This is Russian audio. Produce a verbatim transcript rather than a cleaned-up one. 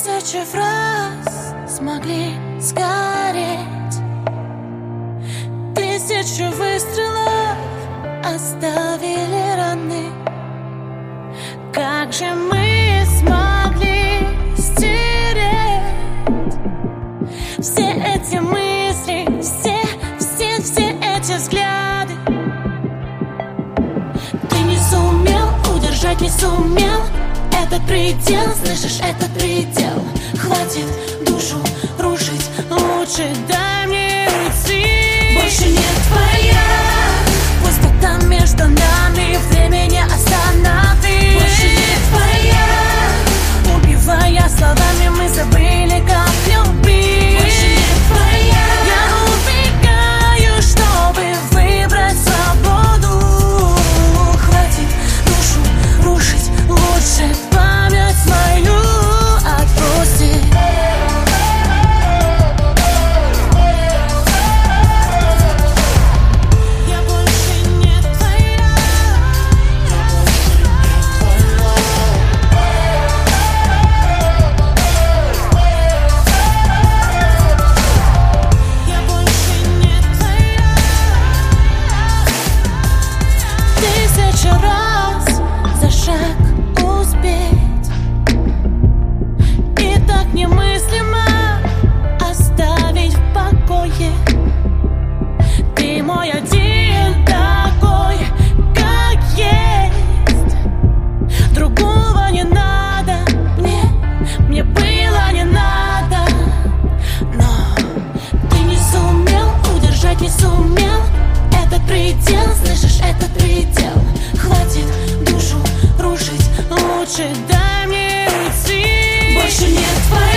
Тысячи фраз смогли сгореть, тысячи выстрелов оставили раны. Как же мы смогли стереть все эти мысли, все, все, все эти взгляды? Ты не сумел удержать, не сумел этот предел, слышишь, этот предел. Хватит душу рушить, лучше дай мне уйти. Больше нет твоя, пусть вот там между нами время не остановить. Больше нет твоя, убивая словами, мы забыли, как любить. Больше нет твоя, я убегаю, чтобы выбрать свободу. Хватит душу рушить, лучше память мою отпусти. Я больше не твоя. Я больше не твоя. Тысячу раз за шаг успеть, и так немыслимо оставить в покое. Ты мой один такой, как есть. Другого не надо мне, мне было не надо. Но ты не сумел удержать, не сумел этот предел, слышишь, этот предел. Хватит душу рушить, лучше дай мне уйти. Больше нет твоей.